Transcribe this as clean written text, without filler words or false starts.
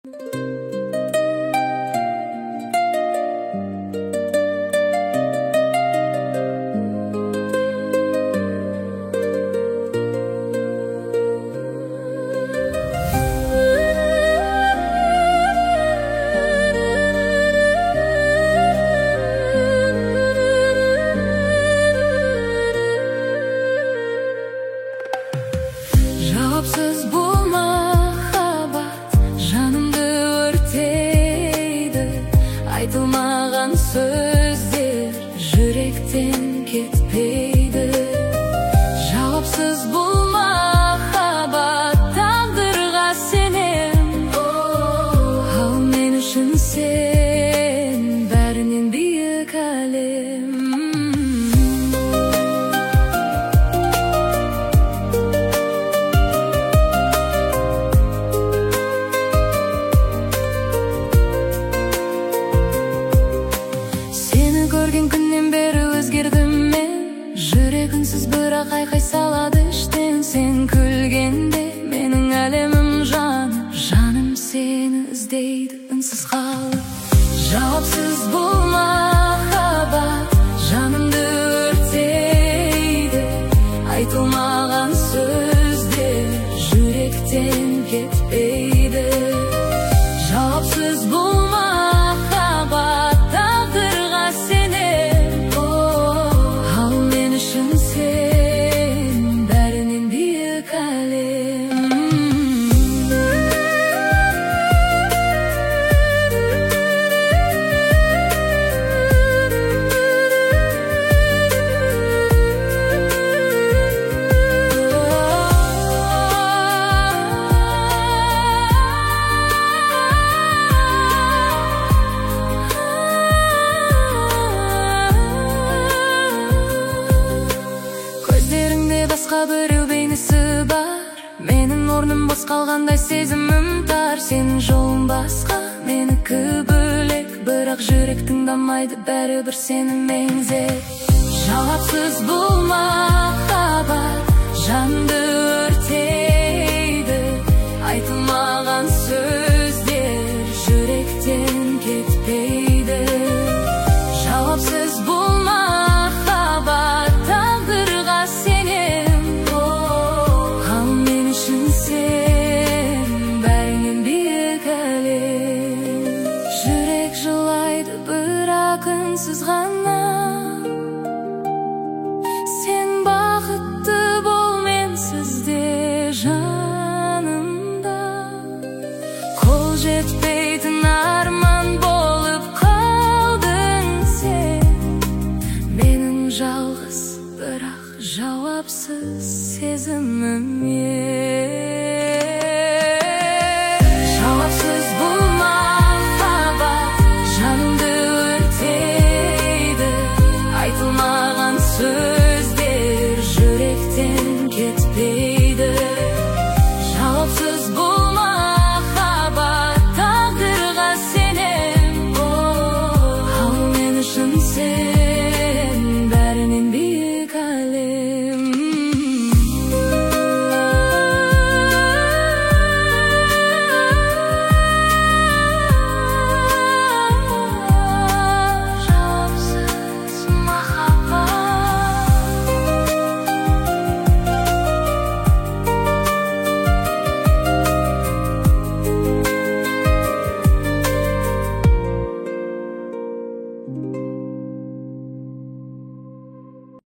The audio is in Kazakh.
Cevapsız bu muhabbet canımdı örteydi. Aytılmagan sözler yürekten ketpeydi. Cevapsız bu muhabbet taqdirga senem. Al men üçün sen bärinin büyük alem. Көрген күннен бері өзгердім мен. Жүрегінсіз бірақ айқай салады іштен. Сен күлгенде менің әлемім жаным. Жаным сені іздейді үнсіз қалып. Жауапсыз бұл махаббат жанымды өртейді. Айтылмаған сөздер жүректен кетпейді. Жауапсыз бұл махаббат тағдырға сенем. Ал мен үшін сен бәрінен биік әлем. Басқа біреу бейнесі бар. Менің орным бос қалғандай сезімім тар. Сенің жолың басқа, менікі бөлек. Бірақ жүрек тыңдамайды бәрібір сені меңзеп. Жауапсыз бұл махаббат жанымды өртейді. Айтылмаған сөздер жүректен кетпейді. Жауапсыз бұл махаббат тағдырға сенем. Жүрек жылайды бірақ үнсіз ғана. Сен бақытты бол менсіз де жанымда. Қол жетпейтін арман болып қалдың сен. Менің жалғыз бірақ жауапсыз сезімім